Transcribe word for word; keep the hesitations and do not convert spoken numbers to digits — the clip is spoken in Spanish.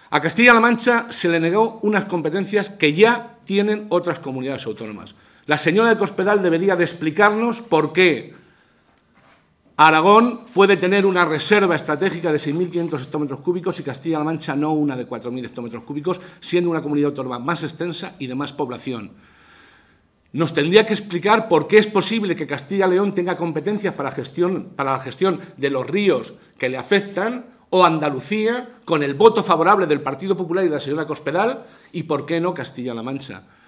A Castilla-La Mancha se le negó unas competencias que ya tienen otras comunidades autónomas. La señora de Cospedal debería de explicarnos por qué Aragón puede tener una reserva estratégica de seis mil quinientos hectómetros cúbicos y Castilla-La Mancha no una de cuatro mil hectómetros cúbicos, siendo una comunidad autónoma más extensa y de más población. Nos tendría que explicar por qué es posible que Castilla y León tenga competencias para, gestión, para la gestión de los ríos que le afectan, o Andalucía, con el voto favorable del Partido Popular y de la señora Cospedal, y por qué no Castilla-La Mancha.